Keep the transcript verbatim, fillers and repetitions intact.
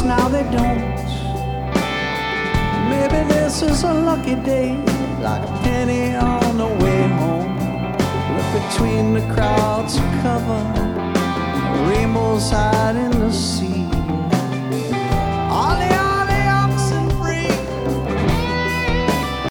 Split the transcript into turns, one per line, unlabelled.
now they don't. Maybe this is a lucky day, like a penny on the way home. Look between the crowds of cover, rainbows hide in the sea.